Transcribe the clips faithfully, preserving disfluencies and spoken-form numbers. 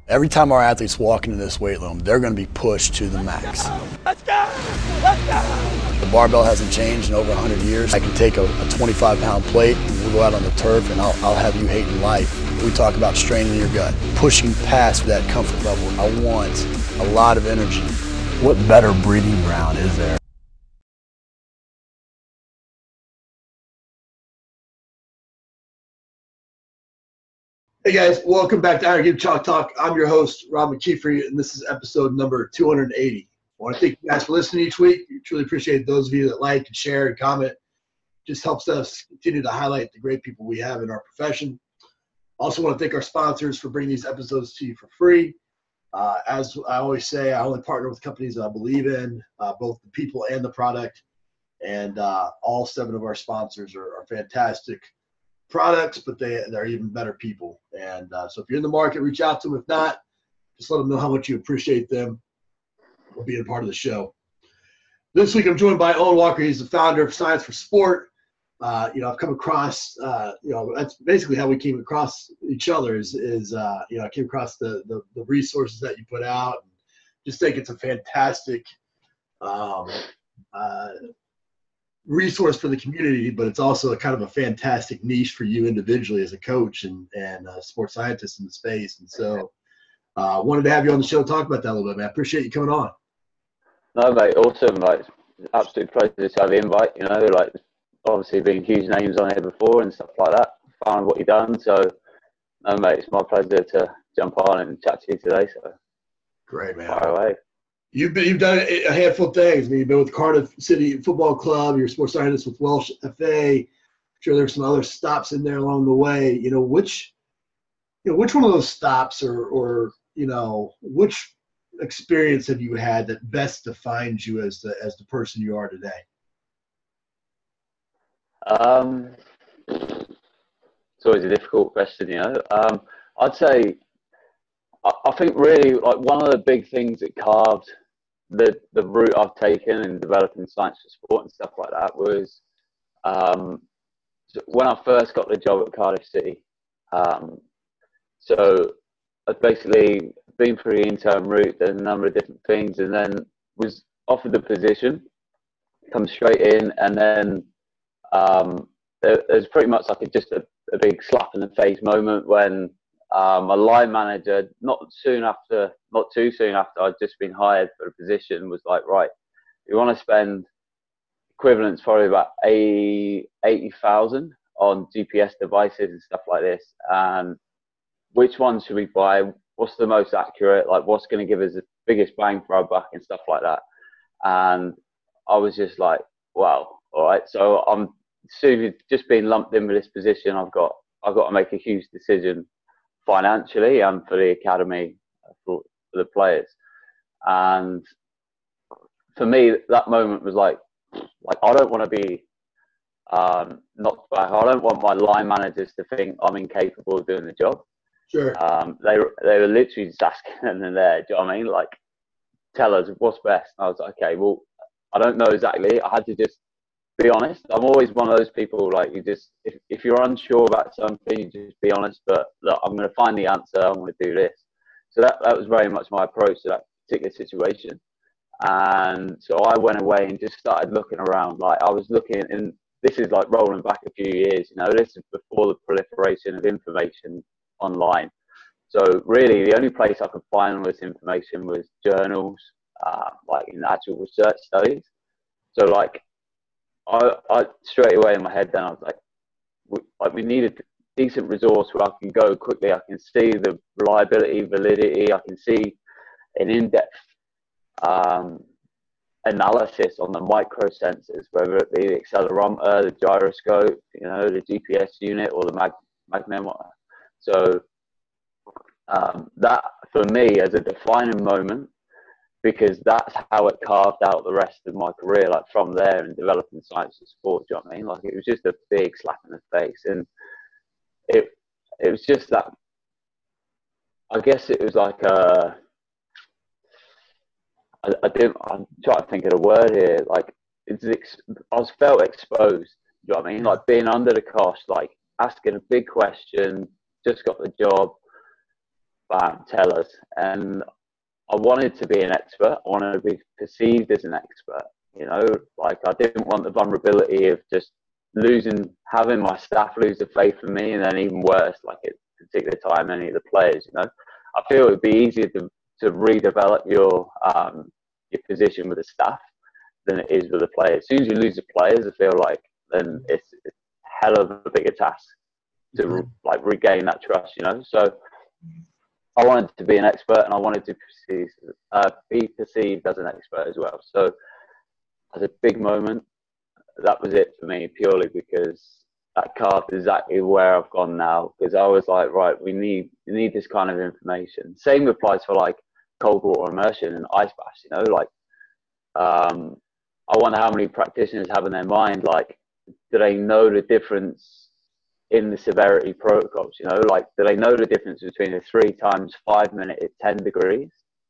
Every time our athletes walk into this weight room, they're going to be pushed to the max. Let's go! Let's go! The barbell hasn't changed in over one hundred years. I can take a, a twenty-five pound plate, and we'll go out on the turf, and I'll, I'll have you hating life. We talk about straining your gut, pushing past that comfort level. I want a lot of energy. What better breeding ground is there? Hey guys, welcome back to Iron Game Chalk Talk. I'm your host, Rob McKeefery, and this is episode number two hundred eighty. I want to thank you guys for listening each week. We truly appreciate those of you that like and share and comment. It just helps us continue to highlight the great people we have in our profession. Also want to thank our sponsors for bringing these episodes to you for free. Uh, as I always say, I only partner with companies that I believe in, uh, both the people and the product. And uh, all seven of our sponsors are, are fantastic products, but they, they're even better people. And uh, so if you're in the market, reach out to them. If not, just let them know how much you appreciate them for being a part of the show. This week, I'm joined by Owen Walker. He's the founder of Science for Sport. Uh, you know, I've come across, uh, you know, that's basically how we came across each other is, is uh, you know, I came across the, the, the resources that you put out. And just think it's a fantastic um, uh, resource for the community, but it's also a kind of a fantastic niche for you individually as a coach and, and a sports scientist in the space. And so I uh, wanted to have you on the show to talk about that a little bit, man. I appreciate you coming on. No, mate, awesome. Like, it's an absolute pleasure to have the invite, you know, like, obviously being huge names on here before and stuff like that. Found what you've done. So, no, mate, it's my pleasure to jump on and chat to you today. So, great, man. Fire away. You've been, you've done a handful of things. I mean, you've been with Cardiff City Football Club. You're a sports scientist with Welsh F A. I'm sure there's some other stops in there along the way. You know, which, you know, which one of those stops or, or you know, which experience have you had that best defines you as the as the person you are today? Um, it's always a difficult question, you know. Um, I'd say, I, I think really like one of the big things that carved the the route I've taken in developing science for sport and stuff like that was um, when I first got the job at Cardiff City. Um, so I'd basically been through the intern route, done a number of different things, and then was offered the position, come straight in, and then um, there, there's pretty much like a, just a, a big slap in the face moment when Um, my line manager, not soon after, not too soon after I'd just been hired for the position, was like, right, we want to spend equivalents probably about eighty thousand on G P S devices and stuff like this. And which ones should we buy? What's the most accurate? Like, what's going to give us the biggest bang for our buck and stuff like that? And I was just like, wow, all right. So I'm soon just being lumped in with this position. I've got, I've got to make a huge decision financially and for the academy, for, for the players. And for me, that moment was like, like I don't want to be um, knocked back. I don't want my line managers to think I'm incapable of doing the job. Sure. Um, they they were literally just asking them in there, do you know what I mean? Like, tell us what's best. And I was like, okay, well, I don't know exactly. I had to just be honest. I'm always one of those people, like, you just, if, if you're unsure about something, you just be honest, but look, I'm going to find the answer, I'm going to do this. So that, that was very much my approach to that particular situation. And so I went away and just started looking around. Like, I was looking, and this is like rolling back a few years, you know, this is before the proliferation of information online. So really, the only place I could find all this information was journals, uh, like in actual research studies. So like, I, I straight away in my head then I was like, we, like we need a decent resource where I can go quickly. I can see the reliability, validity. I can see an in-depth um, analysis on the micro sensors, whether it be the accelerometer, the gyroscope, you know, the G P S unit, or the mag magnemometer. So um, that for me as a defining moment, because that's how it carved out the rest of my career, like from there and developing science and sport, do you know what I mean? Like, it was just a big slap in the face. And it it was just that, I guess it was like a, I, I didn't, I'm trying to think of the word here, like, it's, I was felt exposed, do you know what I mean? Like, being under the cosh, like, asking a big question, just got the job, bam, tell us. And I wanted to be an expert. I wanted to be perceived as an expert. You know, like I didn't want the vulnerability of just losing, having my staff lose the faith in me, and then even worse, like at a particular time, any of the players. You know, I feel it would be easier to to redevelop your um, your position with the staff than it is with the players. As soon as you lose the players, I feel like then it's, it's a hell of a bigger task to mm-hmm. like regain that trust. You know, so I wanted to be an expert, and I wanted to perceive, uh, be perceived as an expert as well. So as a big moment, that was it for me, purely because that carved exactly where I've gone now. Because I was like, right, we need we need this kind of information. Same applies for like cold water immersion and ice baths. You know, like um, I wonder how many practitioners have in their mind, like, do they know the difference in the severity protocols? You know, like, do they know the difference between a three times five minute at ten degrees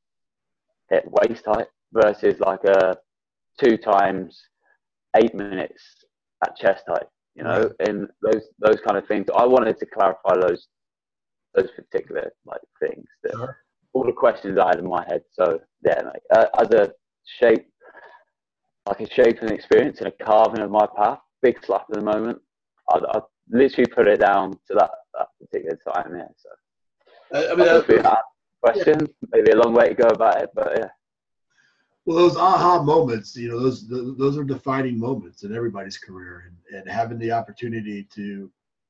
at waist height versus like a two times eight minutes at chest height, you know, right. And those those kind of things. I wanted to clarify those those particular like things, that, sure. all the questions I had in my head. So yeah, like, uh, as a shape, like a shaping experience and a carving of my path, big slap at the moment. I, I literally put it down to that, that particular time. Yeah, so I, I mean, that's that question. Yeah. Maybe a long way to go about it, but yeah. Well, those aha moments, you know, those those are defining moments in everybody's career, and, and having the opportunity to,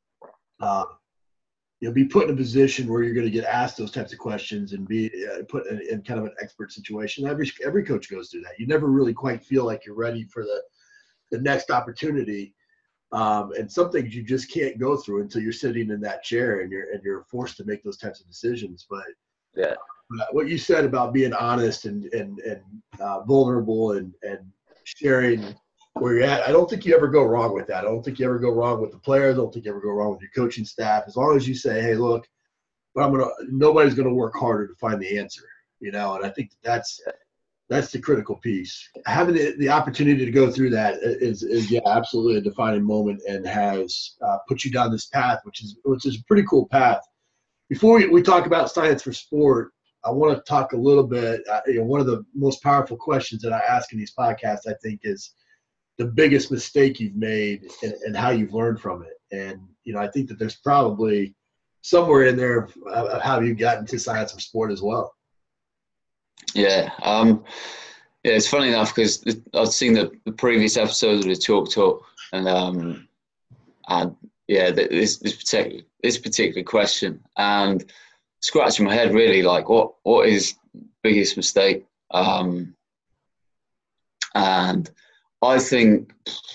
uh, you know, be put in a position where you're going to get asked those types of questions and be uh, put in, in kind of an expert situation. Every every coach goes through that. You never really quite feel like you're ready for the the next opportunity, um, and some things you just can't go through until you're sitting in that chair and you're and you're forced to make those types of decisions. But yeah. What you said about being honest and and and uh, vulnerable and and sharing where you're at, I don't think you ever go wrong with that. I don't think you ever go wrong with the players. I don't think you ever go wrong with your coaching staff. As long as you say, "Hey, look, but I'm gonna nobody's gonna work harder to find the answer," you know. And I think that's that's the critical piece. Having the, the opportunity to go through that is is yeah, absolutely a defining moment, and has uh, put you down this path, which is which is a pretty cool path. Before we, we talk about Science for Sport, I want to talk a little bit, uh, you know, one of the most powerful questions that I ask in these podcasts, I think, is the biggest mistake you've made and, and how you've learned from it. And, you know, I think that there's probably somewhere in there of, of how you got into Science for Sport as well. Yeah. Um, yeah, it's funny enough because I've seen the, the previous episodes of the Chalk Talk, and, um, and yeah, this, this, particular, this particular question, and scratching my head really, like what what is biggest mistake, um and I think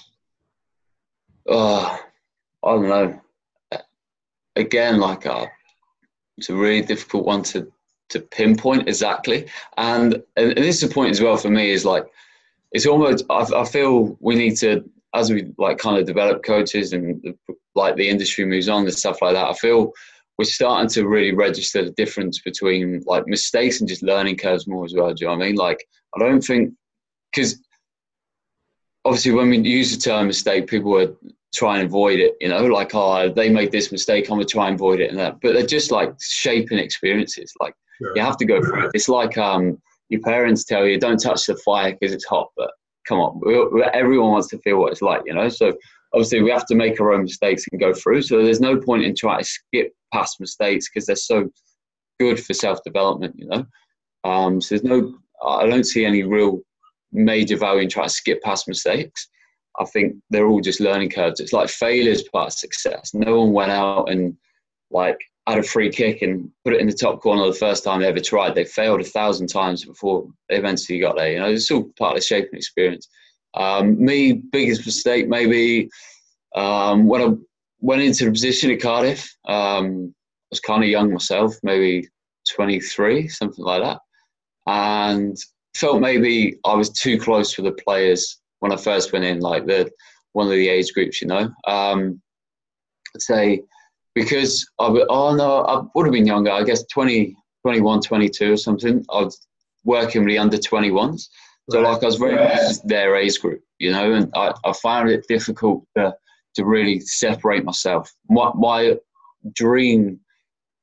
uh I don't know, again, like uh it's a really difficult one to to pinpoint exactly, and and, and this is the point as well for me, is like it's almost I, I feel we need to, as we like kind of develop coaches and like the industry moves on and stuff like that, I feel we're starting to really register the difference between like mistakes and just learning curves more as well. Do you know what I mean? Like, I don't think, because obviously when we use the term mistake, people would try and avoid it, you know, like, oh, they made this mistake, I'm going to try and avoid it and that. But they're just like shaping experiences. Like, sure. You have to go through it. It's like um, your parents tell you, don't touch the fire because it's hot. But come on, we, everyone wants to feel what it's like, you know? So obviously we have to make our own mistakes and go through. So there's no point in trying to skip past mistakes because they're so good for self-development, you know? Um, so there's no, I don't see any real major value in trying to skip past mistakes. I think they're all just learning curves. It's like failure's part of success. No one went out and like had a free kick and put it in the top corner the first time they ever tried. They failed a thousand times before they eventually got there. You know, it's all part of the shaping experience. Um, me, biggest mistake maybe um, when I went into the position at Cardiff. Um, I was kind of young myself, maybe twenty-three, something like that, and felt maybe I was too close for the players when I first went in, like the one of the age groups, you know. Um, I'd say because I would, oh no, I would have been younger. I guess twenty, twenty-one, twenty-two or something. I was working with the under twenty-ones. So like I was very much their age group, you know, and I, I found it difficult to, to really separate myself. My, my dream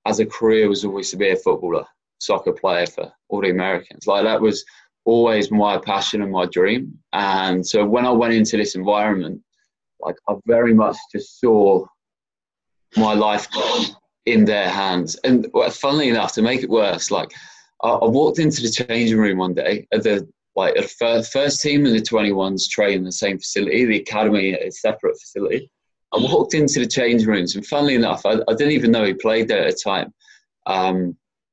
as a career was always to be a footballer, soccer player for all the Americans. Like that was always my passion and my dream. And so when I went into this environment, like I very much just saw my life in their hands. And well, funnily enough, to make it worse, like I, I walked into the changing room one day at the like at the first, first team and the twenty-ones train in the same facility, the academy at a separate facility. I walked into the changing rooms, and funnily enough, I, I didn't even know he played there at the time. Um,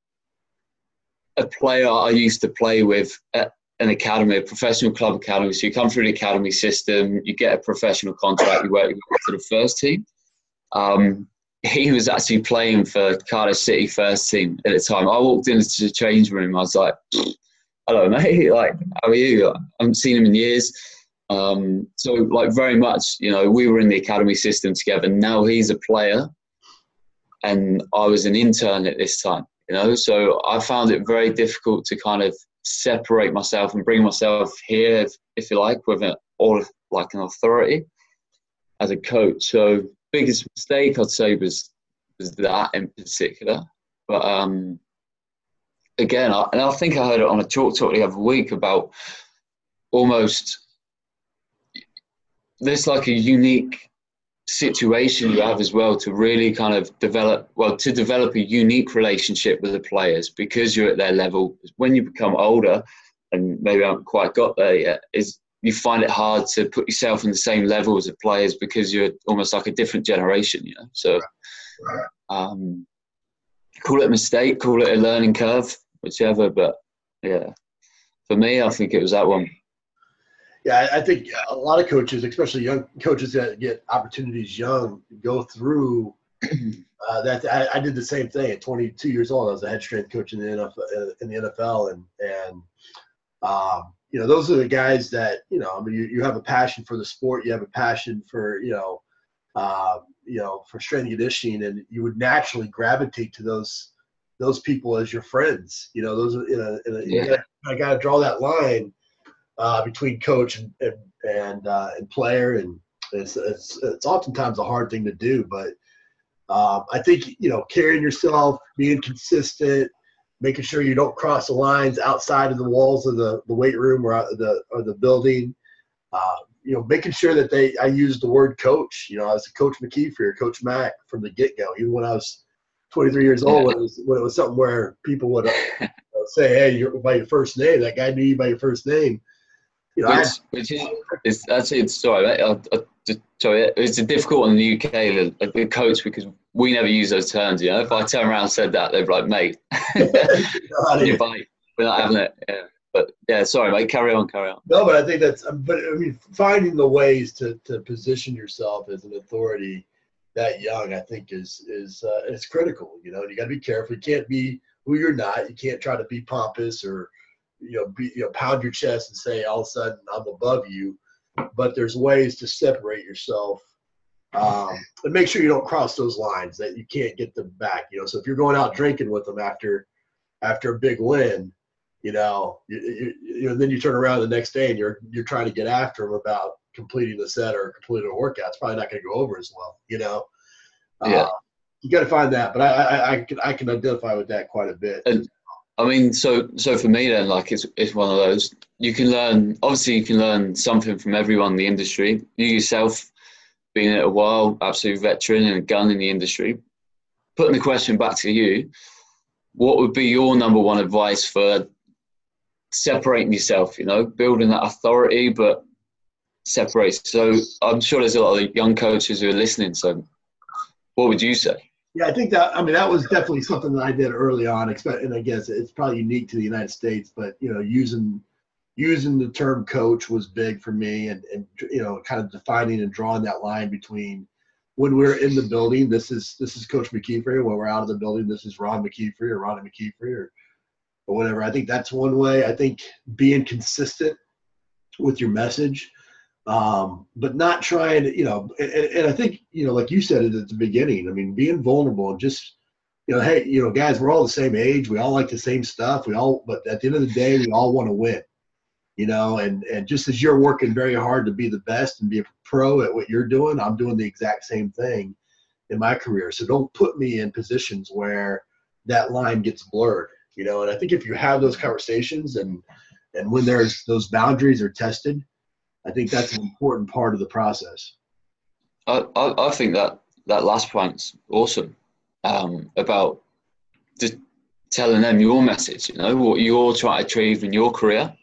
a player I used to play with at an academy, a professional club academy. So you come through the academy system, you get a professional contract, you work your way to the first team. Um, he was actually playing for Cardiff City first team at the time. I walked into the change room, I was like, hello, mate. Like, how are you? I haven't seen him in years. Um, so, like, very much, you know, we were in the academy system together. Now he's a player, and I was an intern at this time, you know. So I found it very difficult to kind of separate myself and bring myself here, if, if you like, with an, or like an authority as a coach. So biggest mistake I'd say was was that in particular. But um, again, I, and I think I heard it on a Chalk Talk the other week about almost there's like a unique situation you have as well to really kind of develop, well, to develop a unique relationship with the players because you're at their level. When you become older, and maybe I haven't quite got there yet, is you find it hard to put yourself in the same level as the players because you're almost like a different generation, you know. So um, call it a mistake, call it a learning curve, whichever. But yeah, for me, I think it was that one. Yeah, I think a lot of coaches, especially young coaches that get opportunities young, go through uh, that. I, I did the same thing at twenty-two years old. I was a head strength coach in the N F L, in the N F L, and and um, you know, those are the guys that, you know, I mean, you, you have a passion for the sport, you have a passion for, you know, uh, you know, for strength and conditioning, and you would naturally gravitate to those those people as your friends. You know, those in a, in a yeah. you gotta, I got to draw that line. Uh, between coach and and and, uh, and player, and it's, it's it's oftentimes a hard thing to do. But um, I think, you know, carrying yourself, being consistent, making sure you don't cross the lines outside of the walls of the, the weight room or the or the building. Uh, you know, making sure that they I use the word coach. You know, I was Coach McKeefer or Coach Mack from the get go. Even when I was twenty-three years old, when it was when it was something where people would uh, say, "Hey, you're by your first name." That guy knew you by your first name. You know, which, which is, it's actually, sorry, mate, I, I, just, sorry, it's difficult in the U K, the, the coach, because we never use those terms, you know. If I turn around and said that, they'd be like, mate, you're bite. We're not having it, yeah. But, yeah, sorry, mate, carry on, carry on. No, but I think that's, but I mean, finding the ways to, to position yourself as an authority that young, I think is, is uh, it's critical, you know. You got to be careful. You can't be who you're not. You can't try to be pompous or, you know, be, you know, pound your chest and say all of a sudden I'm above you. But there's ways to separate yourself um, and make sure you don't cross those lines that you can't get them back. You know, so if you're going out drinking with them after after a big win, you know, you, you, you know, then you turn around the next day and you're you're trying to get after them about completing the set or completing a workout. It's probably not going to go over as well. You know, yeah, uh, you got to find that. But I, I I can I can identify with that quite a bit. And, I mean, so so for me then, like it's it's one of those. You can learn. Obviously, you can learn something from everyone in the industry. You yourself, being in it a while, absolute veteran and a gun in the industry. Putting the question back to you, what would be your number one advice for separating yourself? You know, building that authority, but separate. So I'm sure there's a lot of young coaches who are listening. So, what would you say? Yeah, I think that, I mean, that was definitely something that I did early on, and I guess it's probably unique to the United States, but, you know, using using the term coach was big for me, and, and you know, kind of defining and drawing that line between when we're in the building, this is this is Coach McKeefer. When we're out of the building, this is Ron McKeefer or Ronnie McKeefer or, or whatever. I think that's one way. I think being consistent with your message, um, but not trying to, you know, and, and I think, you know, like you said it at the beginning, I mean, being vulnerable and just, you know, hey, you know, guys, we're all the same age. We all like the same stuff. We all, but at the end of the day, we all want to win, you know, and, and just as you're working very hard to be the best and be a pro at what you're doing, I'm doing the exact same thing. in my career. So don't put me in positions where that line gets blurred, you know. And I think if you have those conversations and and when there's those boundaries are tested, I think that's an important part of the process. I, I, I think that that last point's awesome, um, about just telling them your message, you know, what you're trying to achieve in your career.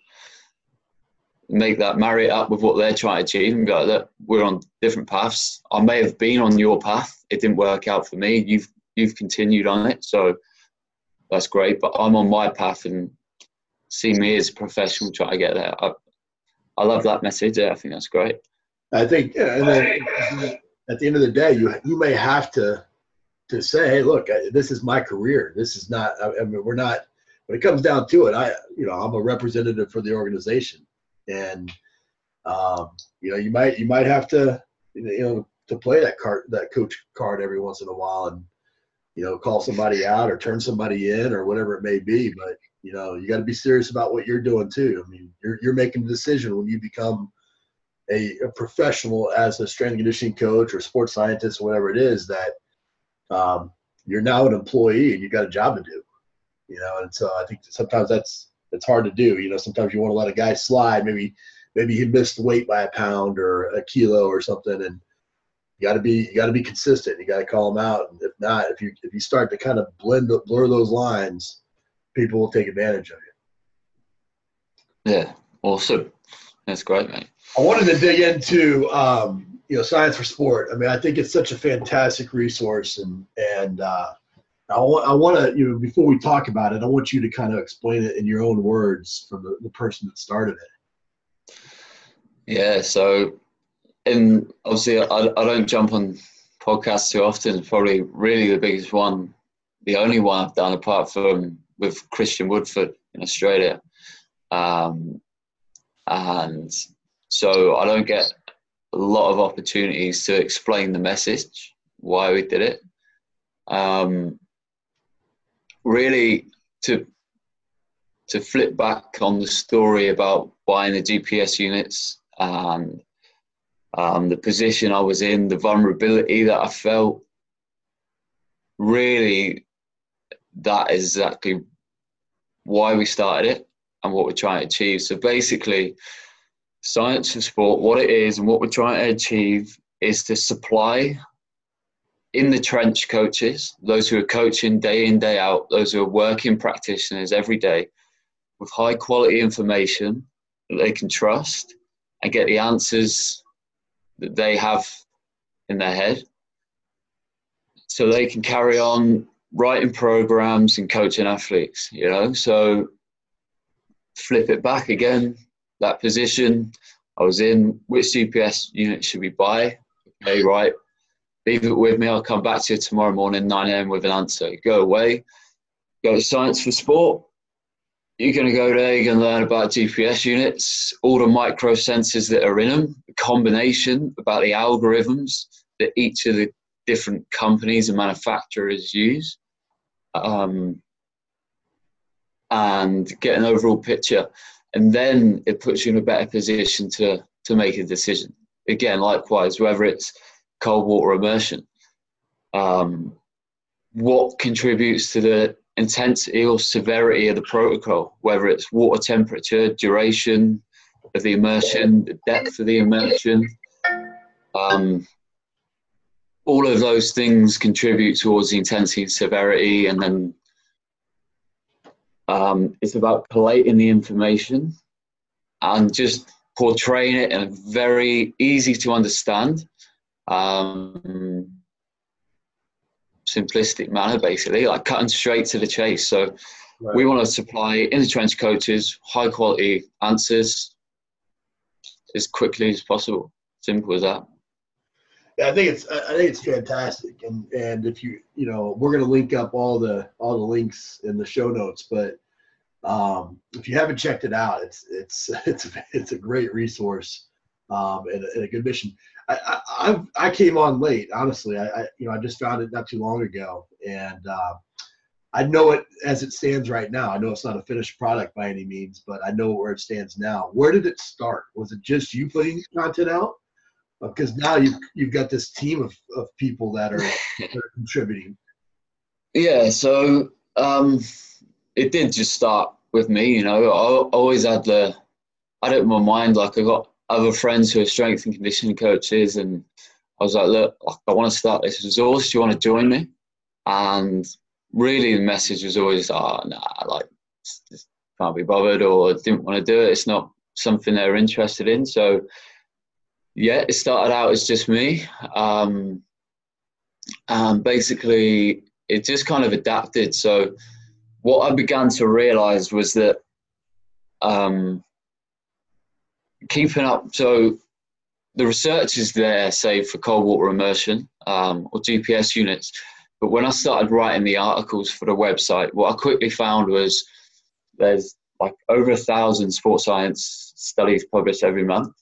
Make that, marry it up with what they're trying to achieve, and be like, look, we're on different paths. I may have been on your path. It didn't work out for me. You've you've continued on it, so that's great. But I'm on my path, and see me as a professional trying to get there. I, I love that message. Yeah, I think that's great. I think, yeah, and then at the end of the day, you you may have to to say, hey, look, I, this is my career. This is not. I, I mean, we're not. When it comes down to it, I you know I'm a representative for the organization. And um, you know, you might you might have to you know to play that card that coach card every once in a while, and you know call somebody out or turn somebody in or whatever it may be. But you know you got to be serious about what you're doing too. I mean, you're you're making a decision when you become a, a professional as a strength and conditioning coach or sports scientist or whatever it is, that um, you're now an employee and you got a job to do. You know, and so I think sometimes that's it's hard to do. You know, sometimes you want to let a guy slide. Maybe, maybe he missed weight by a pound or a kilo or something, and you got to be, you got to be consistent. You got to call him out. And if not, if you, if you start to kind of blend, blur those lines, people will take advantage of you. Yeah, awesome. That's great, mate. I wanted to dig into, um, you know, Science for Sport. I mean, I think it's such a fantastic resource, and and uh, I want, I want to, you know, before we talk about it, I want you to kind of explain it in your own words from the, the person that started it. Yeah. So, and obviously I, I don't jump on podcasts too often. It's probably really the biggest one, the only one I've done apart from with Christian Woodford in Australia. Um, and so I don't get a lot of opportunities to explain the message, why we did it. Um, really to to flip back on the story about buying the G P S units and um, the position I was in, the vulnerability that I felt, really that is exactly why we started it and what we're trying to achieve. So basically, Science for Sport, what it is and what we're trying to achieve is to supply in the trench coaches, those who are coaching day in, day out, those who are working practitioners every day, with high quality information that they can trust and get the answers that they have in their head, so they can carry on writing programs and coaching athletes, you know. So flip it back again, that position I was in, which G P S unit should we buy? Okay, right. Leave it with me. I'll come back to you tomorrow morning, nine a.m. with an answer. Go away. Go to Science for Sport. You're going to go there. You're going to learn about G P S units, all the micro sensors that are in them, the combination, about the algorithms that each of the different companies and manufacturers use, um, and get an overall picture. And then it puts you in a better position to, to make a decision. Again, likewise, whether it's cold water immersion, um, what contributes to the intensity or severity of the protocol, whether it's water temperature, duration of the immersion, the depth of the immersion, um, all of those things contribute towards the intensity and severity. And then um, it's about collating the information and just portraying it in a very easy to understand, um, simplistic manner, basically, like cutting straight to the chase. So right. We want to supply in the trench coaches high quality answers as quickly as possible. Simple as that. Yeah, I think it's I think it's fantastic, and and if you you know we're gonna link up all the all the links in the show notes, but um, if you haven't checked it out, it's it's it's it's a great resource um, and, a, and a good mission. I, I I came on late, honestly. I, I you know I just found it not too long ago, and uh, I know it as it stands right now. I know it's not a finished product by any means, but I know where it stands now. Where did it start? Was it just you putting content out? Because now you've, you've got this team of, of people that are, that are contributing. Yeah, so um, it did just start with me, you know. I always had the, I had it in my mind, like I got other friends who are strength and conditioning coaches, and I was like, look, I want to start this resource. Do you want to join me? And really the message was always, oh, nah, like, just can't be bothered, or didn't want to do it. It's not something they're interested in. So, yeah, it started out as just me. Um, and basically, it just kind of adapted. So what I began to realize was that um, keeping up, so the research is there, say, for cold water immersion um, or G P S units. But when I started writing the articles for the website, what I quickly found was there's like over a thousand sports science studies published every month.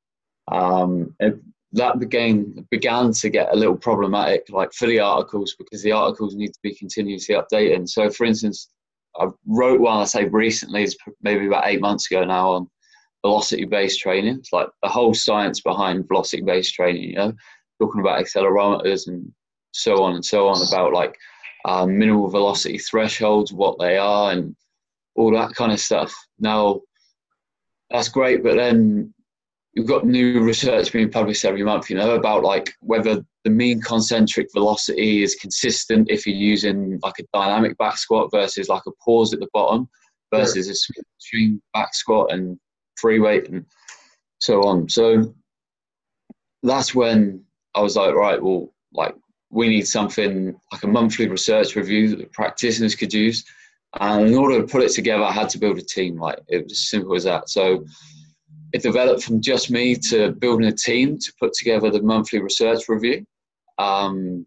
Um, and that began began to get a little problematic, like for the articles, because the articles need to be continuously updated. So, for instance, I wrote one, I say recently, it's maybe about eight months ago now, on velocity-based training. It's like the whole science behind velocity-based training, you know, talking about accelerometers and so on and so on, about like uh, minimal velocity thresholds, what they are, and all that kind of stuff. Now, that's great, but then you've got new research being published every month, you know, about like whether the mean concentric velocity is consistent if you're using like a dynamic back squat versus like a pause at the bottom versus sure. a string back squat and free weight and so on. So that's when I was like, right, well, like we need something like a monthly research review that practitioners could use. And in order to put it together, I had to build a team. Like it was as simple as that. So it developed from just me to building a team to put together the monthly research review. Um,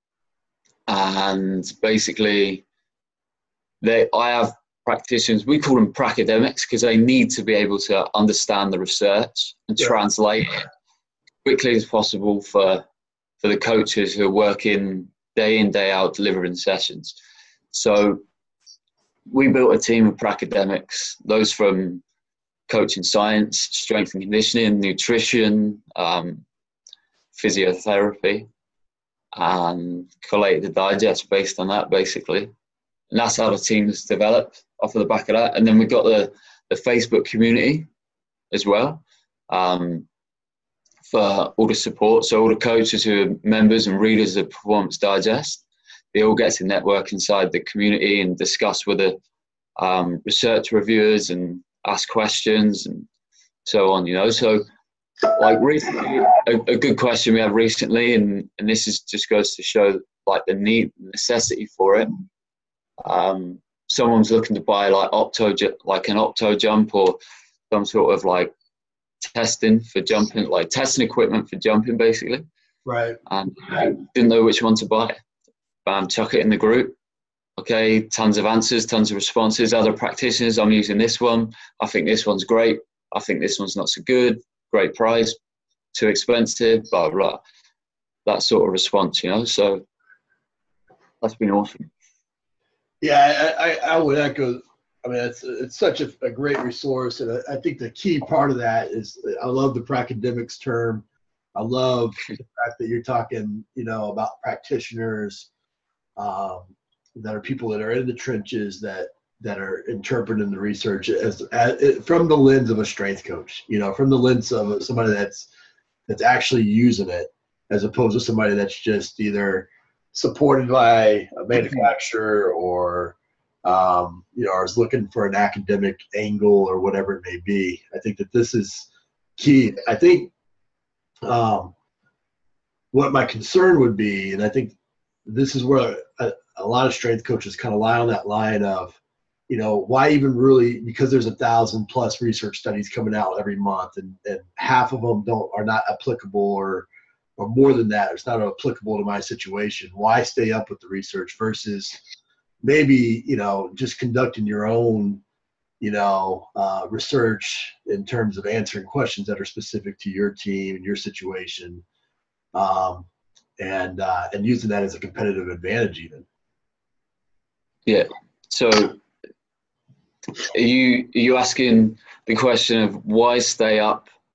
and basically, they, I have practitioners, we call them pracademics, because they need to be able to understand the research and yeah. translate it quickly as possible for, for the coaches who are working day in, day out, delivering sessions. So we built a team of pracademics, those from coaching science, strength and conditioning, nutrition, um, physiotherapy, and collated the digest based on that, basically. And that's how the team's developed off of the back of that. And then we've got the, the Facebook community as well um, for all the support. So all the coaches who are members and readers of Performance Digest, they all get to network inside the community and discuss with the um, research reviewers and ask questions and so on, you know. So like recently, a, a good question we had recently, and, and this is just goes to show like the need, necessity for it. Um, someone's looking to buy like opto, like an opto jump or some sort of like testing for jumping, like testing equipment for jumping, basically. Right. And I didn't know which one to buy. Bam, chuck it in the group. Okay, tons of answers, tons of responses. Other practitioners, I'm using this one. I think this one's great. I think this one's not so good. Great price, too expensive, blah, blah. That sort of response, you know. So that's been awesome. Yeah, I, I, I would echo. I mean, it's it's such a, a great resource, and I, I think the key part of that is I love the pracademics term. I love the fact that you're talking, you know, about practitioners um, that are people that are in the trenches that that are interpreting the research as, as from the lens of a strength coach, you know, from the lens of somebody that's that's actually using it, as opposed to somebody that's just either supported by a manufacturer or um, you know, or is looking for an academic angle or whatever it may be. I think that this is key. I think um, what my concern would be, and I think this is where a, a lot of strength coaches kind of lie on that line of, you know, why even really, because there's a thousand plus research studies coming out every month, and, and half of them don't are not applicable, or or more than that, it's not applicable to my situation. Why stay up with the research versus maybe, you know, just conducting your own, you know, uh, research in terms of answering questions that are specific to your team and your situation, um, and uh, and using that as a competitive advantage even. Yeah. So are you, are you asking the question of why stay up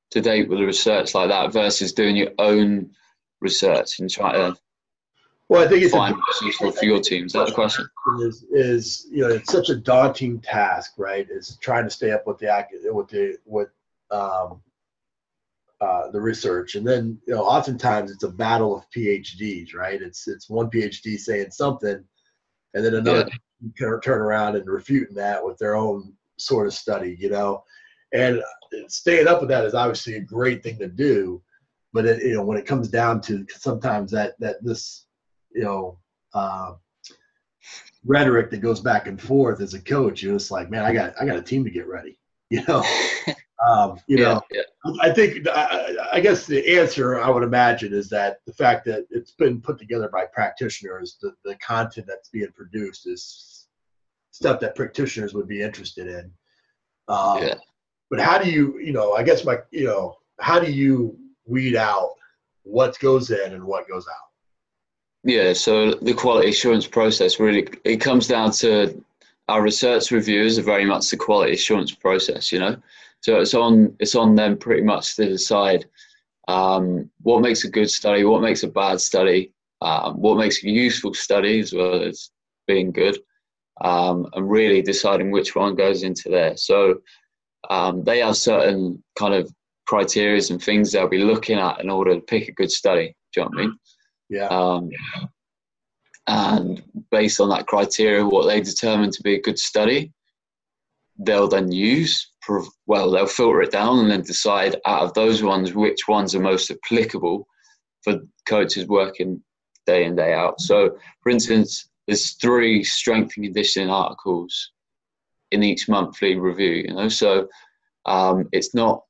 to date with the research like that versus doing your own research and trying to well, I think it's find a, what's useful for your team? Is that the question? is, is, you know, it's such a daunting task, right? Is trying to stay up with the, with the, with, um, uh, the research. And then, you know, oftentimes it's a battle of PhDs, right? It's, it's one PhD saying something and then another Yeah. can turn around and refuting that with their own sort of study, you know, and staying up with that is obviously a great thing to do. But it, you know, when it comes down to sometimes that, that this, you know, uh, rhetoric that goes back and forth as a coach, you're just like, man, I got, I got a team to get ready, you know? um, you Yeah, know, yeah. I think, I, I guess the answer I would imagine is that the fact that it's been put together by practitioners, the, the content that's being produced is stuff that practitioners would be interested in. Um, Yeah. But how do you, you know, I guess my, you know, how do you weed out what goes in and what goes out? Yeah, so the quality assurance process really, it comes down to our research reviews are very much the quality assurance process, you know. So it's on it's on them pretty much to decide um, what makes a good study, what makes a bad study, um, what makes a useful study as well as being good, um, and really deciding which one goes into there. So um, they have certain kind of criteria and things they'll be looking at in order to pick a good study. Do you know what I mean? Yeah. Um, and based on that criteria, what they determine to be a good study, they'll then use, well, they'll filter it down and then decide out of those ones, which ones are most applicable for coaches working day in, day out. So, for instance, there's three strength and conditioning articles in each monthly review, you know, so um, it's not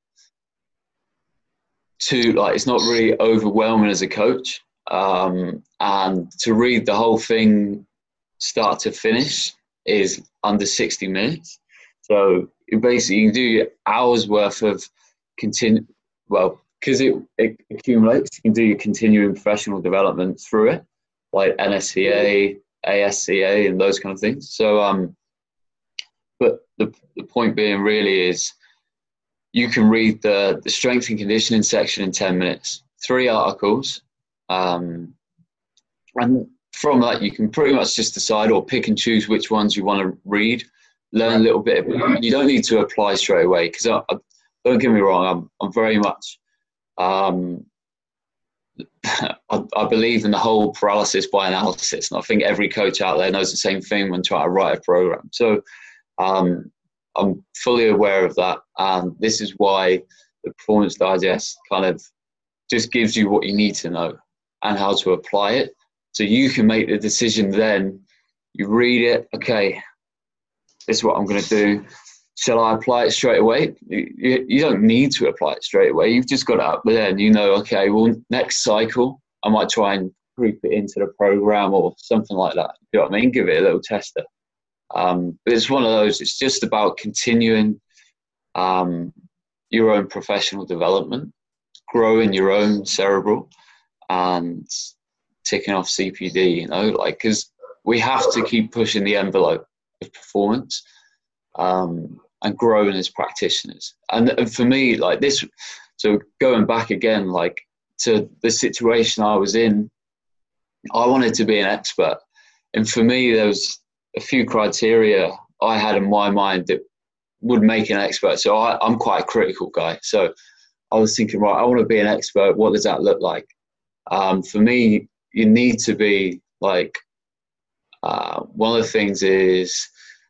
too, like, it's not really overwhelming as a coach. Um, and to read the whole thing start to finish is under sixty minutes. So you basically you can do hours worth of continue, well, because it, it accumulates, you can do your continuing professional development through it, like N S C A, A S C A, and those kind of things. So, um, but the, the point being really is you can read the, the strength and conditioning section in ten minutes, three articles. Um, and from that, you can pretty much just decide or pick and choose which ones you want to read, learn a little bit. You don't need to apply straight away because I, I, don't get me wrong, I'm, I'm very much, um, I, I believe in the whole paralysis by analysis. And I think every coach out there knows the same thing when trying to write a program. So um, I'm fully aware of that. And this is why the Performance Digest kind of just gives you what you need to know and how to apply it. So you can make the decision then, you read it, okay, this is what I'm going to do. Shall I apply it straight away? You, you don't need to apply it straight away. You've just got it up there and you know, okay, well, next cycle, I might try and group it into the program or something like that. You know what I mean? Give it a little tester. Um, but it's one of those, it's just about continuing um, your own professional development, growing your own cerebral and ticking off C P D, you know, like, because we have to keep pushing the envelope of performance um, and growing as practitioners. And, and for me, like this, so going back again, like to the situation I was in, I wanted to be an expert. And for me, there was a few criteria I had in my mind that would make an expert. So I, I'm quite a critical guy. So I was thinking, right, I want to be an expert. What does that look like? Um, for me, you need to be like, uh, one of the things is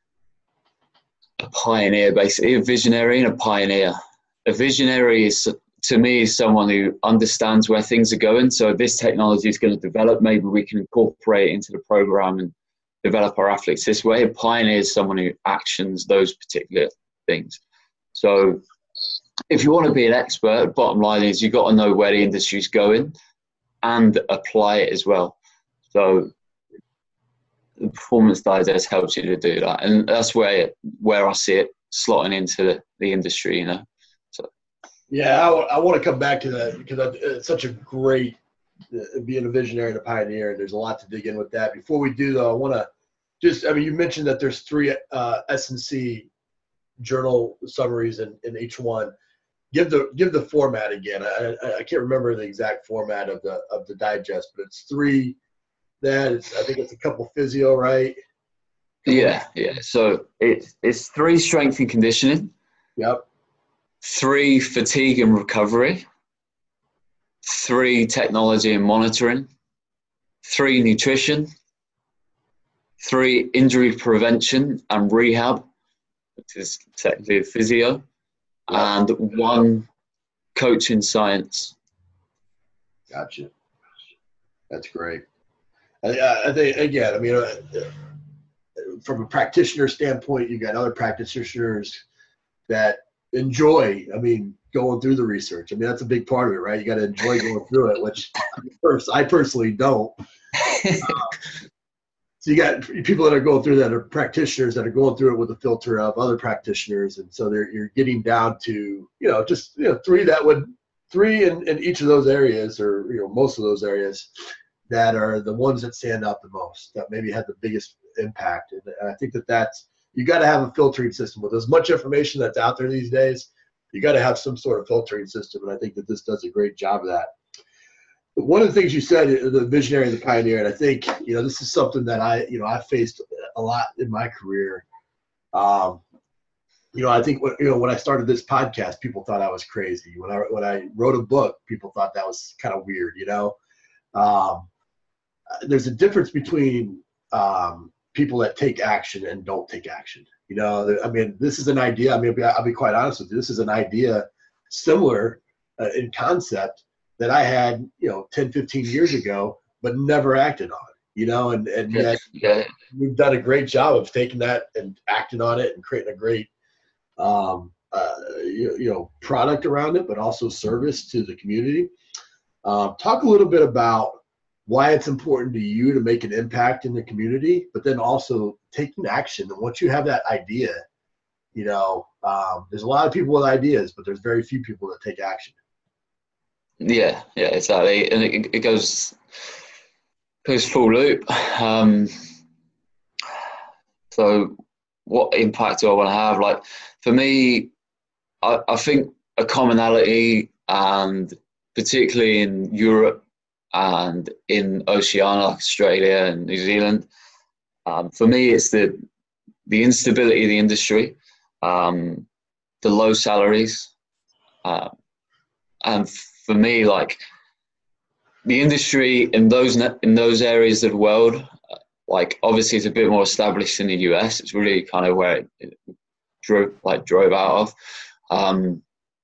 a pioneer, basically, a visionary and a pioneer. A visionary is, to me, is someone who understands where things are going. So this technology is going to develop. Maybe we can incorporate it into the program and develop our athletes this way. A pioneer is someone who actions those particular things. So if you want to be an expert, bottom line is you've got to know where the industry's going and apply it as well. So the Performance Digest helps you to do that. And that's where where I see it slotting into the, the industry, you know. So yeah, I, w- I want to come back to that because it's such a great uh, being a visionary and a pioneer, and there's a lot to dig in with that. Before we do, though, I want to just, I mean, you mentioned that there's three uh, S and C journal summaries in, in each one. give the give the format again. I, I, I can't remember the exact format of the of the digest, but it's three. That it's, I think it's a couple physio, right? Couple Yeah, yeah. So it's it's three strength and conditioning. Yep. Three fatigue and recovery. Three technology and monitoring. Three nutrition. Three injury prevention and rehab, which is technically physio. Yep. And one coaching science. Gotcha. That's great. I, I think, again, I mean, uh, from a practitioner standpoint, you got other practitioners that enjoy, I mean, going through the research. I mean, that's a big part of it, right? You got to enjoy going through it, which first, I personally don't. Um, so you got people that are going through that are practitioners that are going through it with a filter of other practitioners. And so they're, you're getting down to, you know, just, you know, three that would, three in, in each of those areas, or, you know, most of those areas, that are the ones that stand out the most, that maybe had the biggest impact. And I think that that's, you got to have a filtering system. With as much information that's out there these days, you got to have some sort of filtering system. And I think that this does a great job of that. But one of the things you said, the visionary and the pioneer, and I think, you know, this is something that I, you know, I faced a lot in my career. Um, you know, I think when, you know, when I started this podcast, people thought I was crazy. When I, when I wrote a book, people thought that was kind of weird, you know? Um, there's a difference between um, people that take action and don't take action. You know, I mean, this is an idea. I mean, I'll be quite honest with you. This is an idea similar uh, in concept that I had, you know, ten, fifteen years ago, but never acted on, you know, and, and yet yeah. We've done a great job of taking that and acting on it and creating a great, um, uh, you, you know, product around it, but also service to the community. Um, talk a little bit about why it's important to you to make an impact in the community, but then also taking action. And once you have that idea, you know, um, there's a lot of people with ideas, but there's very few people that take action. Yeah, yeah, exactly. And it, it goes goes full loop. Um, so what impact do I want to have? Like, for me, I, I think a commonality, and particularly in Europe, and in Oceania, like Australia and New Zealand. Um, for me, it's the the instability of the industry, um, the low salaries, uh, and for me, like the industry in those in those areas of the world, like obviously it's a bit more established in the U S. It's really kind of where it, it drove like drove out of. Um,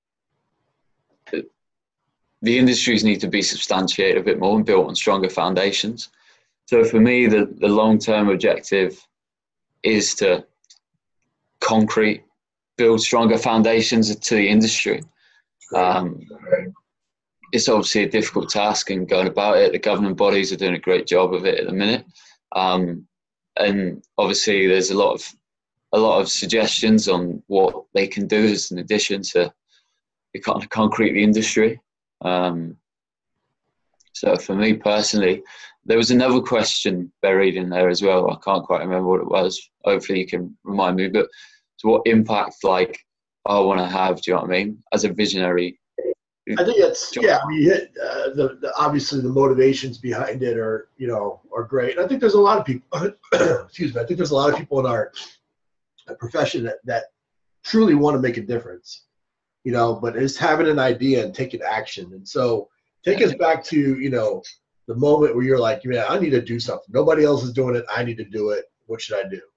The industries need to be substantiated a bit more and built on stronger foundations. So for me, the, the long-term objective is to concrete, build stronger foundations to the industry. Um, it's obviously a difficult task and going about it. The governing bodies are doing a great job of it at the minute. Um, and obviously there's a lot of a lot of suggestions on what they can do as an addition to the kind of concrete the industry. Um, so for me personally, there was another question buried in there as well. I can't quite remember what it was. Hopefully you can remind me. But so what impact, like, I want to have, do you know what I mean, as a visionary? I think that's, yeah, I mean, you hit, uh, the, the, obviously the motivations behind it are, you know, are great. And I think there's a lot of people, excuse me, I think there's a lot of people in our profession that, that truly want to make a difference. You know, but it's having an idea and taking action. And so take us back to, you know, the moment where you're like, man, I need to do something. Nobody else is doing it. I need to do it. What should I do?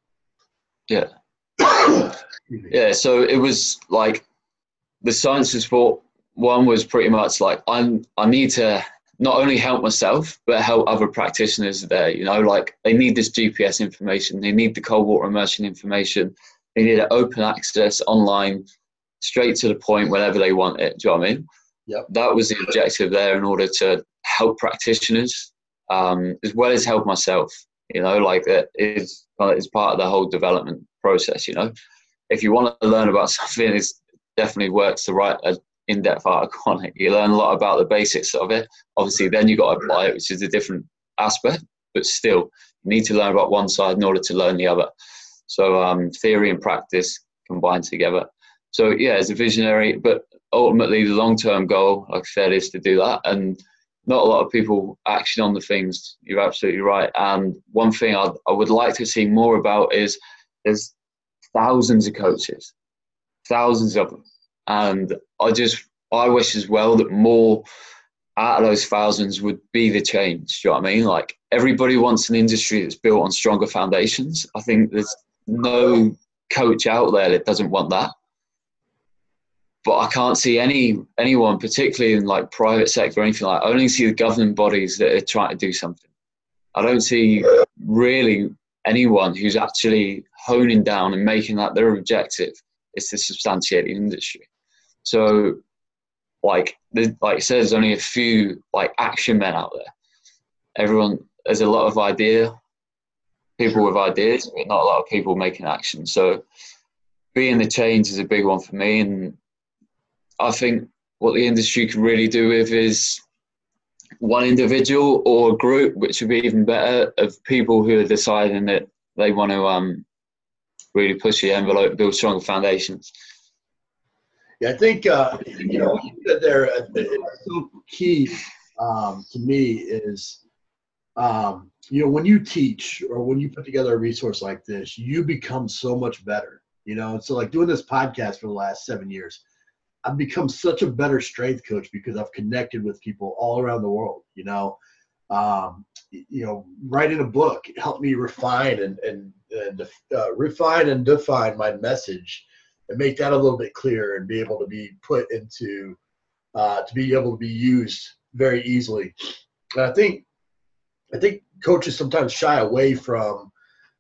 Yeah. Yeah. So it was like the science of sport one was pretty much like, I'm, I need to not only help myself, but help other practitioners there. You know, like they need this G P S information. They need the cold water immersion information. They need it open access online, straight to the point whenever they want it. Do you know what I mean? Yep. That was the objective there, in order to help practitioners, um, as well as help myself. You know, like that is it's part of the whole development process. You know, if you want to learn about something, it definitely works to write an in-depth article on it. You learn a lot about the basics of it. Obviously, then you got to apply it, which is a different aspect. But still, you need to learn about one side in order to learn the other. So um, theory and practice combined together. So yeah, as a visionary, but ultimately the long-term goal, like I said, is to do that. And not a lot of people action on the things. You're absolutely right. And one thing I'd, I would like to see more about is there's thousands of coaches, thousands of them. And I just, I wish as well that more out of those thousands would be the change. Do you know what I mean? Like, everybody wants an industry that's built on stronger foundations. I think there's no coach out there that doesn't want that. But I can't see any anyone, particularly in like private sector or anything like that. I only see the governing bodies that are trying to do something. I don't see really anyone who's actually honing down and making that their objective is to substantiate the industry. So, like, like I said, there's only a few like action men out there. Everyone, there's a lot of idea, people with ideas, but not a lot of people making action. So, being the change is a big one for me. And I think what the industry can really do with is one individual or a group, which would be even better, of people who are deciding that they want to um, really push the envelope, build stronger foundations. Yeah, I think, uh, you know, what you said there, uh, it's so key um, to me is, um, you know, when you teach or when you put together a resource like this, you become so much better, you know. And so, like, doing this podcast for the last seven years, I've become such a better strength coach because I've connected with people all around the world, you know. Um, you know, writing a book helped me refine and, and, and uh, refine and define my message and make that a little bit clearer and be able to be put into, uh, to be able to be used very easily. And I think, I think coaches sometimes shy away from,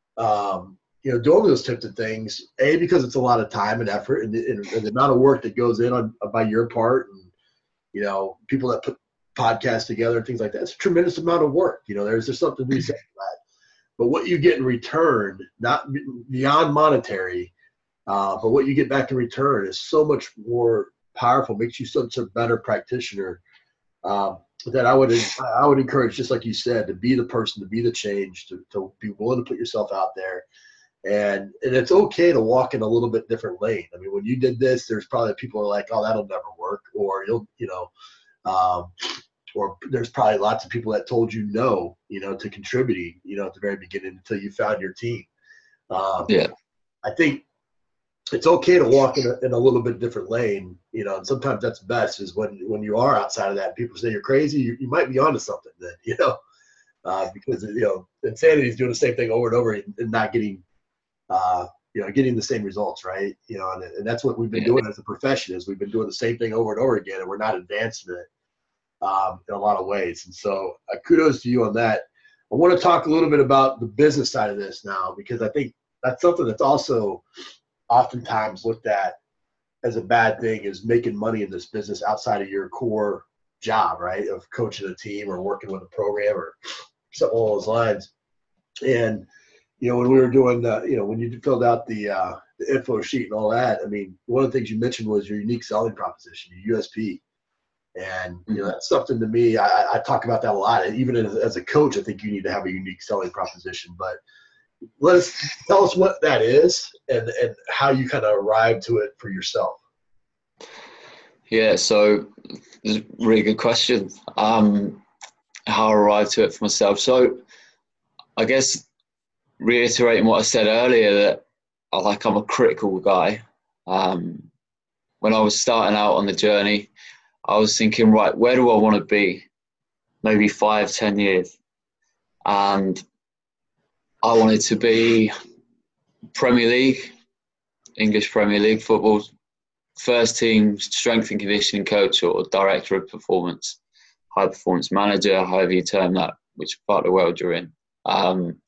um, you know, doing those types of things, A, because it's a lot of time and effort and the, and the amount of work that goes in on by your part, and, you know, people that put podcasts together and things like that. It's a tremendous amount of work. You know, there's just something to be said for that. But what you get in return, not beyond monetary, uh, but what you get back in return is so much more powerful, makes you such a better practitioner. Um, that I would I would encourage, just like you said, to be the person, to be the change, to, to be willing to put yourself out there. And and it's okay to walk in a little bit different lane. I mean, when you did this, there's probably people who are like, oh, that'll never work. Or you'll, you know, um, or there's probably lots of people that told you no, you know, to contributing, you know, at the very beginning until you found your team. Um, yeah. I think it's okay to walk in a, in a little bit different lane, you know, and sometimes that's best is when, when you are outside of that, people say you're crazy, you, you might be onto something then, you know, uh, because, you know, insanity is doing the same thing over and over and, and not getting, uh, you know, getting the same results, right? You know, and, and that's what we've been Yeah. doing as a profession is we've been doing the same thing over and over again, and we're not advancing it um, in a lot of ways. And so uh, kudos to you on that. I want to talk a little bit about the business side of this now, because I think that's something that's also oftentimes looked at as a bad thing, is making money in this business outside of your core job, right? Of coaching a team or working with a program or something along those lines. And, you know, when we were doing the, you know, when you filled out the, uh, the info sheet and all that, I mean, one of the things you mentioned was your unique selling proposition, your U S P. And, you know, that's something to me, I, I talk about that a lot. Even as, as a coach, I think you need to have a unique selling proposition. But let us tell us what that is and, and how you kind of arrived to it for yourself. Yeah, so it's a really good question. Um, how I arrived to it for myself. So I guess reiterating what I said earlier, that I like I'm a critical guy. Um, when I was starting out on the journey, I was thinking, right, where do I want to be? Maybe five, ten years. And I wanted to be Premier League, English Premier League football, first team strength and conditioning coach or director of performance, high performance manager, however you term that, which part of the world you're in. Um,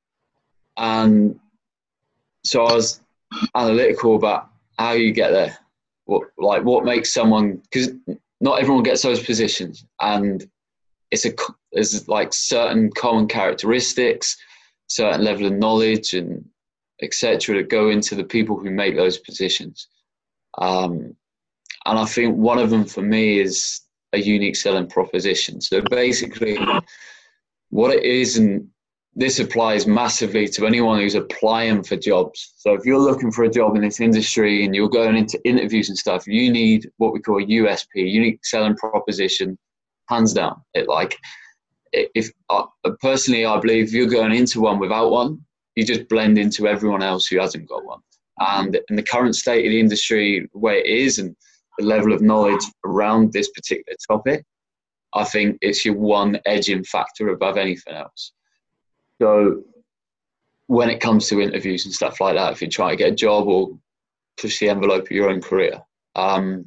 and so I was analytical about how you get there. What, like what makes someone, because not everyone gets those positions, and it's a there's like certain common characteristics, certain level of knowledge, and et cetera that go into the people who make those positions. Um, and I think one of them for me is a unique selling proposition. So basically, what it is and this applies massively to anyone who's applying for jobs. So if you're looking for a job in this industry and you're going into interviews and stuff, you need what we call a U S P, unique selling proposition, hands down. It like, if uh, personally, I believe if you're going into one without one, you just blend into everyone else who hasn't got one. And in the current state of the industry, where it is, and the level of knowledge around this particular topic, I think it's your one edging factor above anything else. So when it comes to interviews and stuff like that, if you're trying to get a job or push the envelope of your own career, um,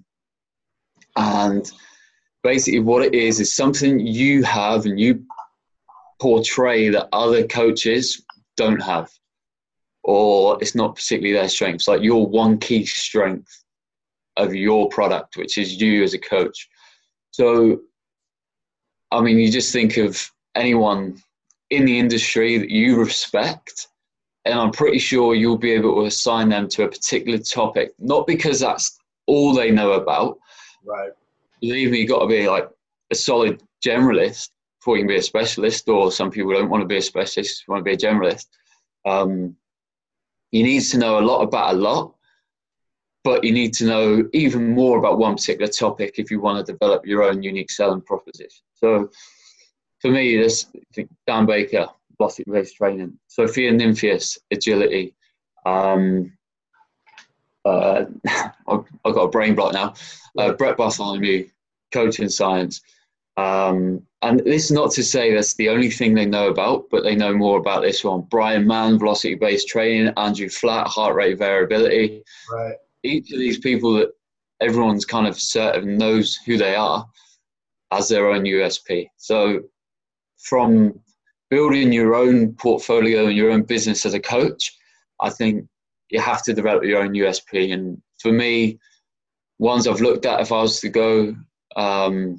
and basically what it is is something you have and you portray that other coaches don't have, or it's not particularly their strengths, like your one key strength of your product, which is you as a coach. So, I mean, you just think of anyone in the industry that you respect, and I'm pretty sure you'll be able to assign them to a particular topic, not because that's all they know about. Right. Believe me, you've got to be like a solid generalist before you can be a specialist, or some people don't want to be a specialist, want to be a generalist. Um, you need to know a lot about a lot, but you need to know even more about one particular topic if you want to develop your own unique selling proposition. So for me, this Dan Baker, velocity-based training, Sophia Nymphius, agility. Um, uh, I've, I've got a brain block now. Uh, Brett Bartholomew, coaching science. Um, and this is not to say that's the only thing they know about, but they know more about this one. Brian Mann, velocity-based training. Andrew Flatt, heart rate variability. Right. Each of these people that everyone's kind of certain knows who they are as their own U S P. So from building your own portfolio and your own business as a coach, I think you have to develop your own U S P. And for me, ones I've looked at, if I was to go um,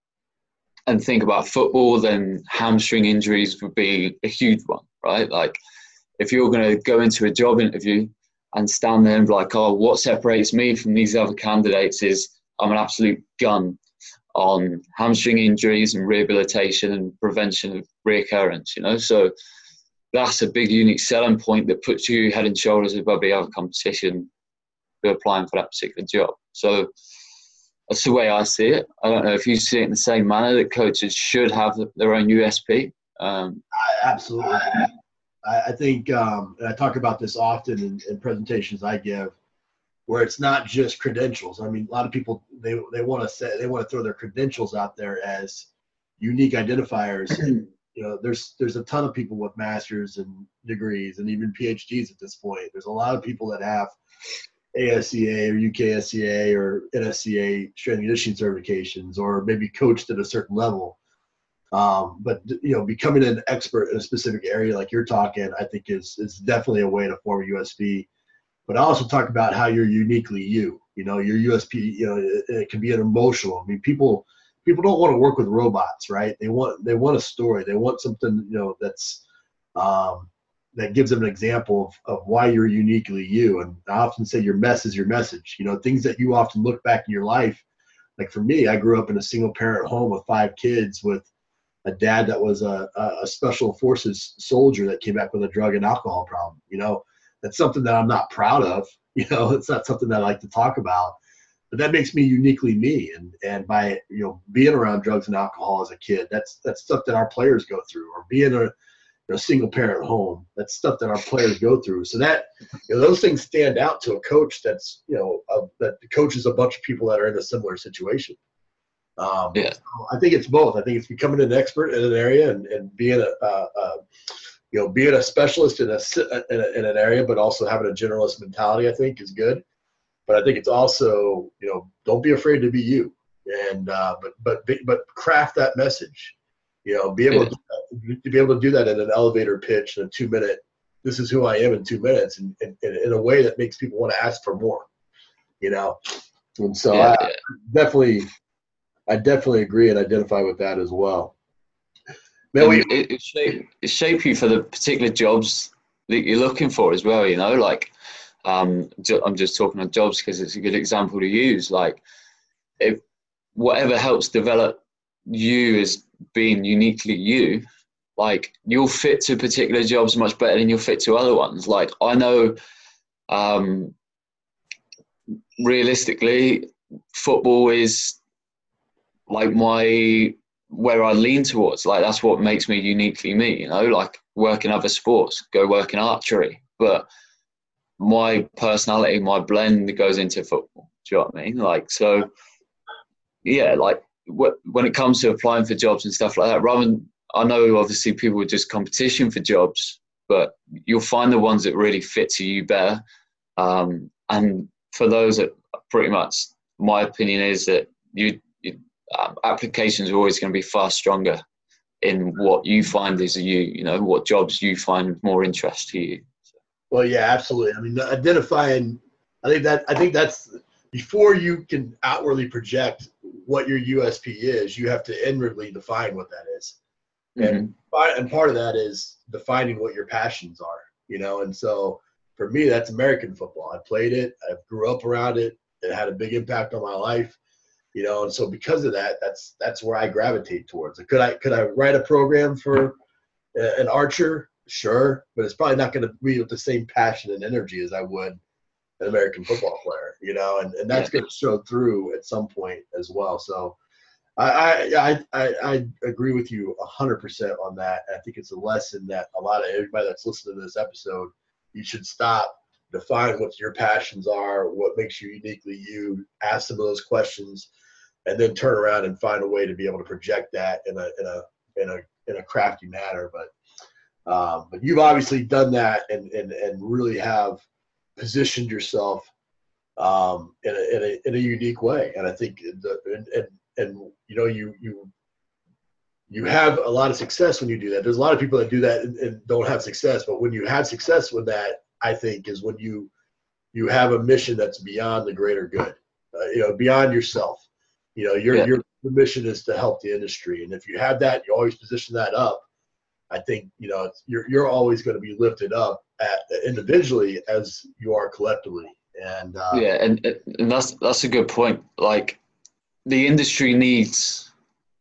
and think about football, then hamstring injuries would be a huge one, right? Like if you're going to go into a job interview and stand there and be like, oh, what separates me from these other candidates is I'm an absolute gun on hamstring injuries and rehabilitation and prevention of reoccurrence, you know? So that's a big unique selling point that puts you head and shoulders above the other competition who are applying for that particular job. So that's the way I see it. I don't know if you see it in the same manner that coaches should have their own U S P. Um, I, absolutely. I, I think, um, and I talk about this often in, in presentations I give, where it's not just credentials. I mean, a lot of people, they they want to say, they want to throw their credentials out there as unique identifiers. And, you know, there's there's a ton of people with masters and degrees and even P H Ds at this point. There's a lot of people that have A S C A or U K S C A or N S C A strength and conditioning certifications, or maybe coached at a certain level. Um, but, you know, becoming an expert in a specific area like you're talking, I think is is definitely a way to form a U S P. But I also talk about how you're uniquely you. You know, your U S P, you know, it, it can be an emotional. I mean, people people don't want to work with robots, right? They want they want a story. They want something, you know, that's um, that gives them an example of, of why you're uniquely you. And I often say your mess is your message. You know, things that you often look back in your life. Like for me, I grew up in a single parent home with five kids with a dad that was a, a special forces soldier that came back with a drug and alcohol problem. You know, that's something that I'm not proud of. You know, it's not something that I like to talk about, but that makes me uniquely me. And, and by, you know, being around drugs and alcohol as a kid, that's, that's stuff that our players go through, or being a, you know, single parent home, that's stuff that our players go through. So that, you know, those things stand out to a coach that's, you know, uh, that coaches a bunch of people that are in a similar situation. Um, yeah. So I think it's both. I think it's becoming an expert in an area and, and being a, a, a, you know, being a specialist in a, in a in an area, but also having a generalist mentality, I think, is good. But I think it's also, you know, don't be afraid to be you, and uh, but but but craft that message. You know, be able to, to be able to do that in an elevator pitch in a two minute. This is who I am in two minutes, and, and, and in a way that makes people want to ask for more. You know, and so yeah, I yeah. definitely. I definitely agree and identify with that as well. Man, we, it, it, shape, it shape you for the particular jobs that you're looking for as well, you know, like um, I'm just talking on jobs because it's a good example to use. Like if whatever helps develop you as being uniquely you, like you'll fit to particular jobs much better than you'll fit to other ones. Like I know, um, realistically, football is like my where I lean towards. Like that's what makes me uniquely me. You know, like work in other sports, go work in archery, but my personality, my blend goes into football. Do you know what I mean? Like so, yeah. Like wh- when it comes to applying for jobs and stuff like that, rather than I know obviously people are just competition for jobs, but you'll find the ones that really fit to you better. Um, and for those that pretty much, my opinion is that you, you uh, applications are always going to be far stronger in what you find is you, you know, what jobs you find more interest to you. Well, yeah, absolutely. I mean, identifying, I think that, I think that's before you can outwardly project what your U S P is, you have to inwardly define what that is. And mm-hmm. and part of that is defining what your passions are, you know. And so for me, that's American football. I played it. I grew up around it. It had a big impact on my life, you know. And so because of that, that's that's where I gravitate towards. Could I could I write a program for an archer? Sure, but it's probably not going to be with the same passion and energy as I would an American football player, you know. And and that's yeah. going to show through at some point as well. So. I, I I I agree with you one hundred percent on that. I think it's a lesson that a lot of everybody that's listening to this episode, you should stop, define what your passions are, what makes you uniquely you, ask some of those questions, and then turn around and find a way to be able to project that in a in a in a in a crafty manner. But um, but you've obviously done that and and and really have positioned yourself um, in a in a in a unique way. And I think the and, and And, you know, you you you have a lot of success when you do that. There's a lot of people that do that and, and don't have success. But when you have success with that, I think is when you you have a mission that's beyond the greater good, uh, you know, beyond yourself. You know, your, yeah. your mission is to help the industry. And if you have that, you always position that up. I think, you know, it's, you're you're always going to be lifted up at, individually as you are collectively. And uh, yeah, and, and that's that's a good point. Like, the industry needs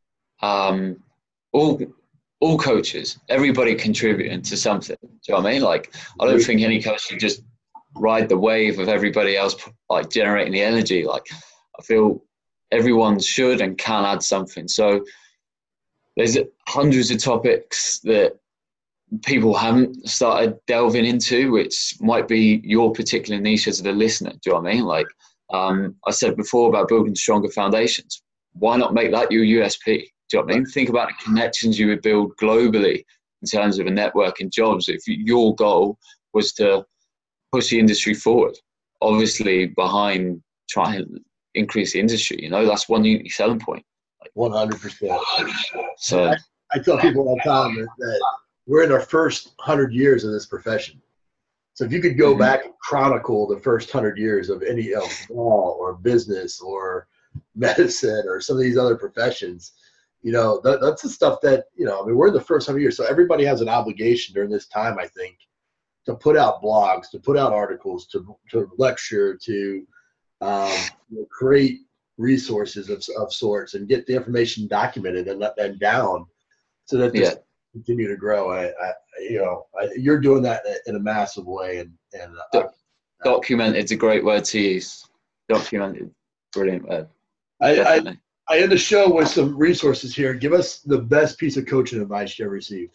um, all all coaches, everybody contributing to something. Do you know what I mean? Like, I don't think any coach should just ride the wave of everybody else, like, generating the energy. Like, I feel everyone should and can add something. So there's hundreds of topics that people haven't started delving into, which might be your particular niche as the listener. Do you know what I mean? Like, Um, I said before about building stronger foundations. Why not make that your U S P? Do you know what I mean? Think about the connections you would build globally in terms of a network and jobs. If your goal was to push the industry forward, obviously behind trying to increase the industry, you know, that's one unique selling point. Like, one hundred percent. So I, I tell people all the time that, that we're in our first one hundred years of this profession. So if you could go mm-hmm. back and chronicle the first hundred years of any of law or business or medicine or some of these other professions, you know, that, that's the stuff that, you know, I mean, we're in the first hundred years. So everybody has an obligation during this time, I think, to put out blogs, to put out articles, to to lecture, to um, you know, create resources of, of sorts and get the information documented and, and down so that this yeah. continue to grow. I, I you know, I, you're doing that in a massive way, and and uh, documented's a great word to use. Documented, brilliant word. I, I I end the show with some resources here. Give us the best piece of coaching advice you ever received.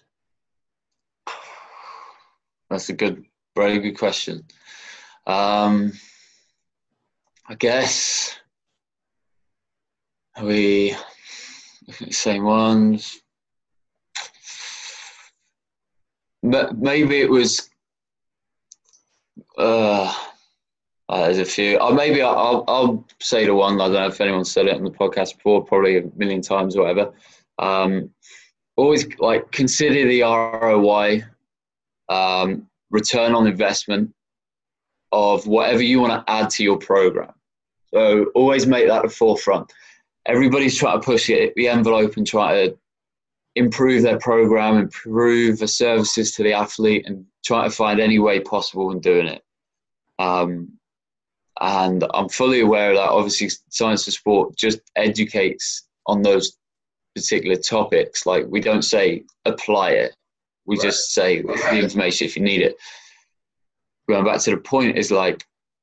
That's a good, very good question. Um, I guess are we same ones. Maybe it was. Uh, uh, there's a few. Uh, maybe I'll I'll say the one. I don't know if anyone's said it on the podcast before. Probably a million times or whatever. Um, always like consider the R O I, um, return on investment of whatever you want to add to your program. So always make that the forefront. Everybody's trying to push it the envelope and try to improve their program, improve the services to the athlete, and try to find any way possible in doing it. Um, and I'm fully aware of that. Obviously, Science for Sport just educates on those particular topics. Like, we don't say apply it. We right. just say the information if you need it. Going back to the point is like,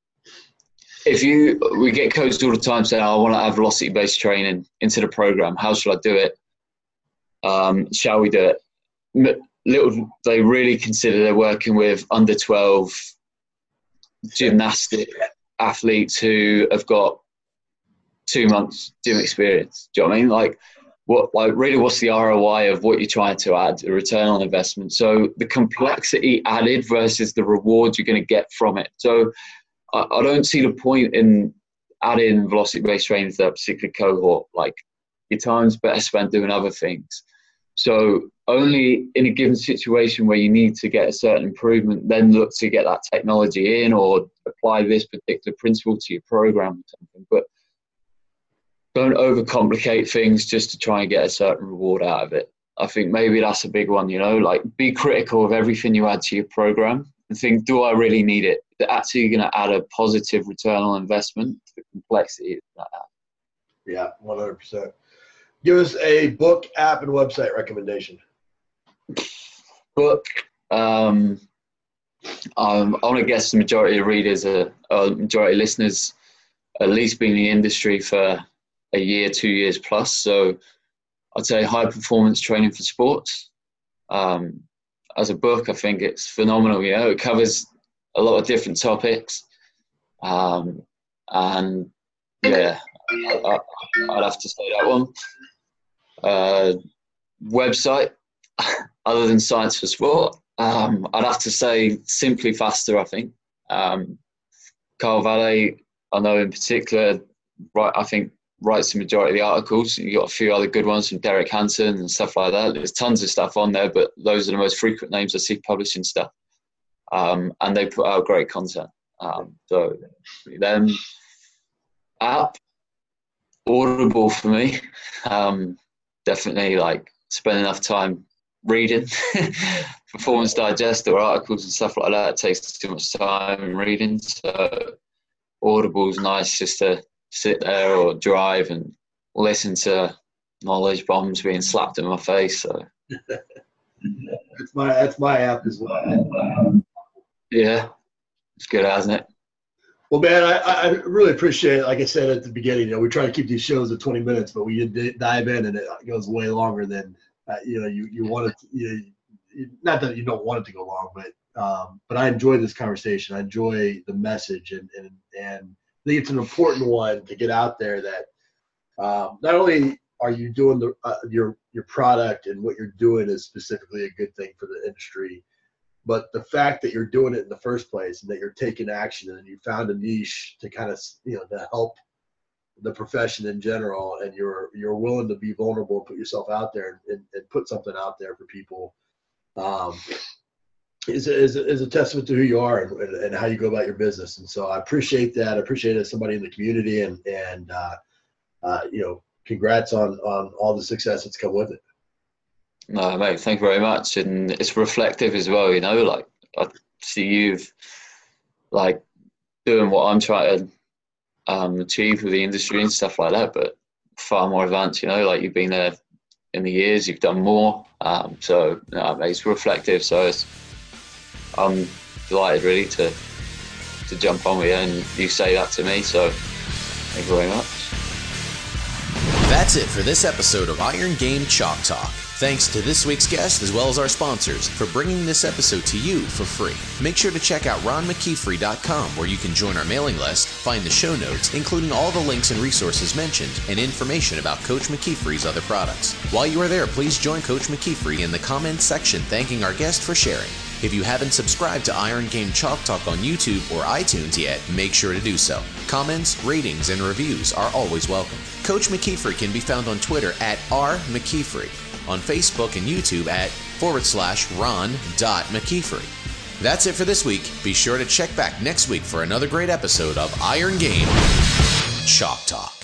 if you, we get coached all the time saying, oh, I want to add velocity-based training into the program. How should I do it? Um, shall we do it? Little, they really consider they're working with under twelve gymnastic athletes who have got two months gym experience. Do you know what I mean? Like, what, like really, what's the R O I of what you're trying to add, the return on investment? So the complexity added versus the reward you're going to get from it. So I, I don't see the point in adding velocity-based training to that particular cohort. Like, your time's better spent doing other things. So only in a given situation where you need to get a certain improvement, then look to get that technology in or apply this particular principle to your program or something. But don't overcomplicate things just to try and get a certain reward out of it. I think maybe that's a big one, you know, like be critical of everything you add to your program and think, do I really need it? Is it actually going to add a positive return on investment to the complexity of that? Yeah, one hundred percent. Give us a book, app, and website recommendation. Book. Um, um, I want to guess the majority of readers, are, or majority of listeners, at least been in the industry for a year, two years plus. So I'd say High Performance Training for Sports. Um, as a book, I think it's phenomenal. You know, it covers a lot of different topics. Um, and yeah, I, I, I'd have to say that one. Uh, website, other than Science for Sport, um, I'd have to say Simply Faster, I think. Um, Carl Valle, I know in particular, right, I think writes the majority of the articles. You've got a few other good ones from Derek Hansen and stuff like that. There's tons of stuff on there, but those are the most frequent names I see publishing stuff. Um, and they put out great content. Um, so then, app, Audible for me. Um, definitely like spend enough time reading Performance Digest or articles and stuff like that. It takes too much time reading. So Audible's nice just to sit there or drive and listen to knowledge bombs being slapped in my face. So that's my that's my app as well. Yeah, it's good, hasn't it? Well, man, I, I really appreciate it. Like I said at the beginning, you know, we try to keep these shows at twenty minutes, but we dive in and it goes way longer than uh, you know you you want it. To, you, not that you don't want it to go long, but um, but I enjoy this conversation. I enjoy the message, and and and I think it's an important one to get out there. That um, not only are you doing the uh, your your product and what you're doing is specifically a good thing for the industry, but the fact that you're doing it in the first place and that you're taking action and you found a niche to kind of, you know, to help the profession in general, and you're you're willing to be vulnerable and put yourself out there and, and put something out there for people, um, is, a, is, a, is a testament to who you are and, and how you go about your business. And so I appreciate that. I appreciate it as somebody in the community, and, and uh, uh, you know, congrats on, on all the success that's come with it. No, mate, thank you very much. And it's reflective as well, you know, like I see you've like doing what I'm trying to um, achieve with the industry and stuff like that, but far more advanced, you know, like you've been there in the years, you've done more. Um, so, no, mate, it's reflective. So it's, I'm delighted really to, to jump on with you and you say that to me. So thank you very much. That's it for this episode of Iron Game Chalk Talk. Thanks to this week's guest as well as our sponsors for bringing this episode to you for free. Make sure to check out ron mckeefery dot com where you can join our mailing list, find the show notes, including all the links and resources mentioned, and information about Coach McKeefery's other products. While you are there, please join Coach McKeefery in the comments section thanking our guest for sharing. If you haven't subscribed to Iron Game Chalk Talk on YouTube or iTunes yet, make sure to do so. Comments, ratings, and reviews are always welcome. Coach McKeefery can be found on Twitter at r mckeefery, on Facebook and YouTube at forward slash ron.mckeefery. That's it for this week. Be sure to check back next week for another great episode of Iron Game Chalk Talk.